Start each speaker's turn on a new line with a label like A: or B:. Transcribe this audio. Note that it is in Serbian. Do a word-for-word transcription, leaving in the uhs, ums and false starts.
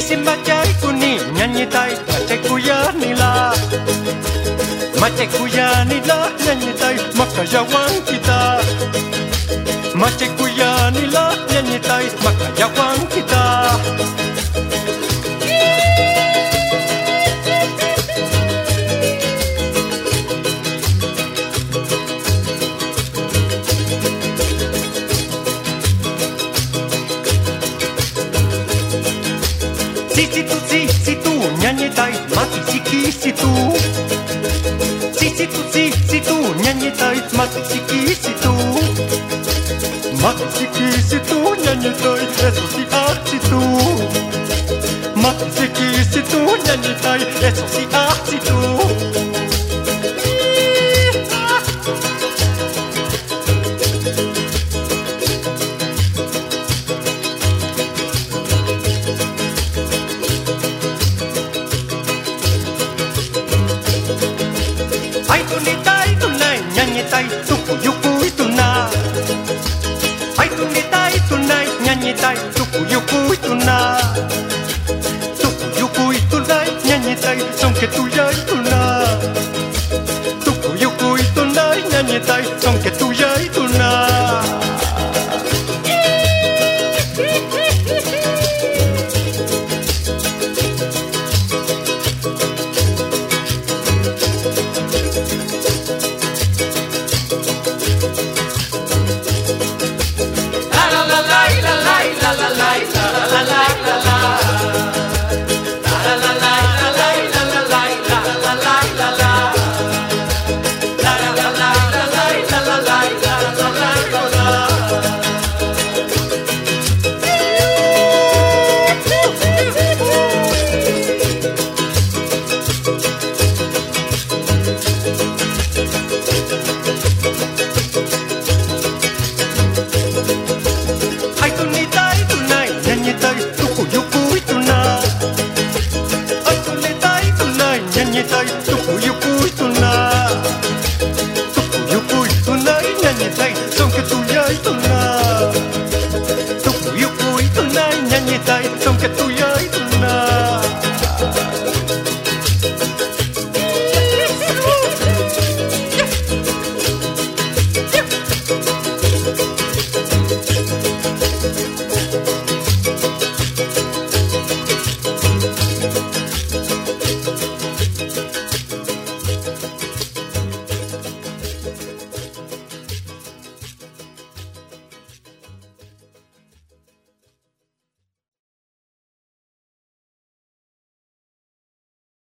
A: Sisi macai kuni nyanyi tai macai kuyani la macai kuyani la nyanyi tai makayawan kita macai kuyani la nyanyi tai makayawan kita Situ situ nyanyi tai mati siki situ Situ situ nyanyi tai mati siki situ Mati siki situ nyanyi tai eso si ah situ Mati siki situ nyanyi tai eso si ah situ Ai tu ni tai tu nai nyanyi tai tu kuyuku itu na Ai tu ni tai tu nai nyanyi tai tu kuyuku itu na Tu kuyuku itu nai nyanyi tai songke tu ya itu na Tu kuyuku itu nai nyanyi tai songke